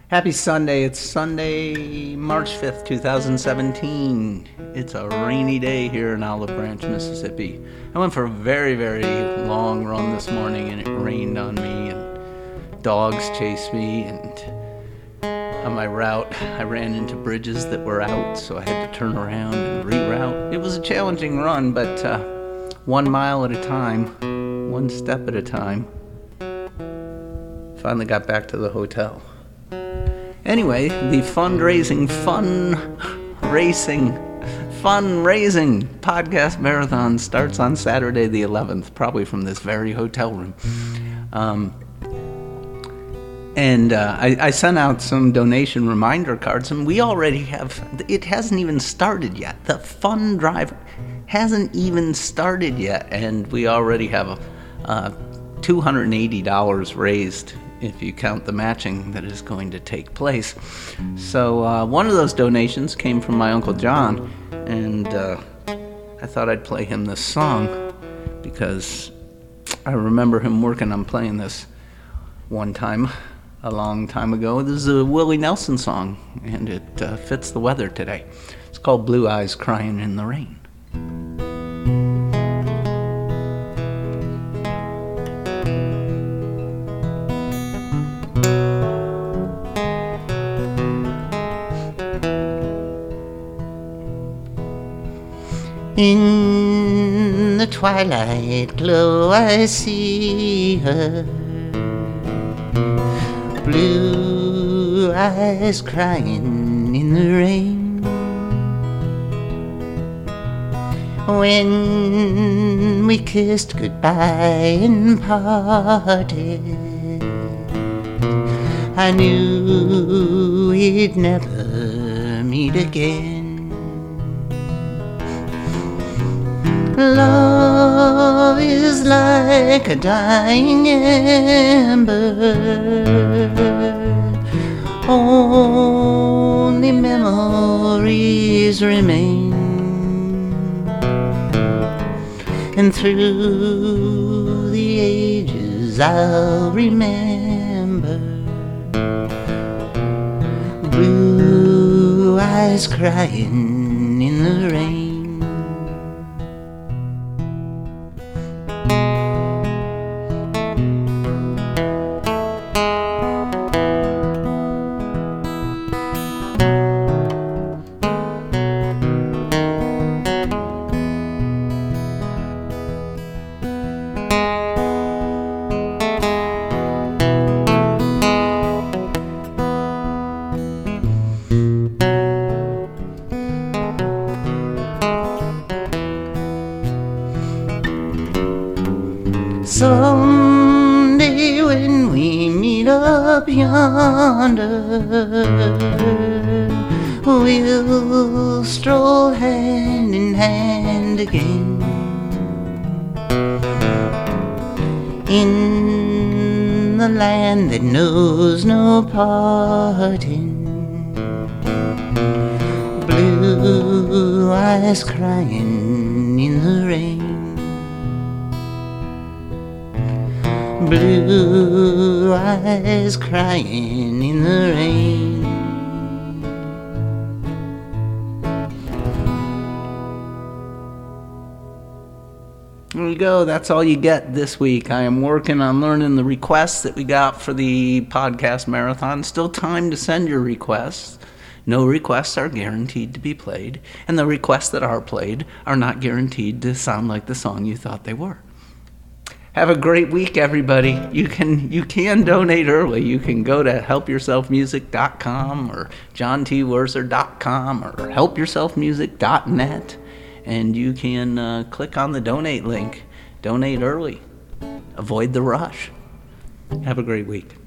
Happy Sunday. It's Sunday, March 5th, 2017. It's a rainy day here in Olive Branch, Mississippi. I went for a very, very long run this morning and it rained on me and dogs chased me, and on my route I ran into bridges that were out, so I had to turn around and reroute. It was a challenging run, but 1 mile at a time, one step at a time. Finally got back to the hotel. Anyway, the fundraising podcast marathon starts on Saturday the 11th, probably from this very hotel room. I sent out some donation reminder cards, and we already have, it hasn't even started yet. The fund drive hasn't even started yet, and we already have $280 raised if you count the matching that is going to take place. So one of those donations came from my Uncle John, and I thought I'd play him this song because I remember him working on playing this one time a long time ago. This is a Willie Nelson song, and it fits the weather today. It's called Blue Eyes Crying in the Rain. In the twilight glow I see her, blue eyes crying in the rain. When we kissed goodbye and parted, I knew we'd never meet again. Love is like a dying ember, only memories remain, and through the ages I'll remember blue eyes crying in the rain. Someday when we meet up yonder, we'll stroll hand in hand again in the land that knows no parting. Blue eyes crying in the rain. Blue eyes crying in the rain. There you go. That's all you get this week. I am working on learning the requests that we got for the podcast marathon. Still time to send your requests. No requests are guaranteed to be played, and the requests that are played are not guaranteed to sound like the song you thought they were. Have a great week, everybody. You can donate early. You can go to helpyourselfmusic.com or johntwerser.com or helpyourselfmusic.net, and you can click on the donate link. Donate early. Avoid the rush. Have a great week.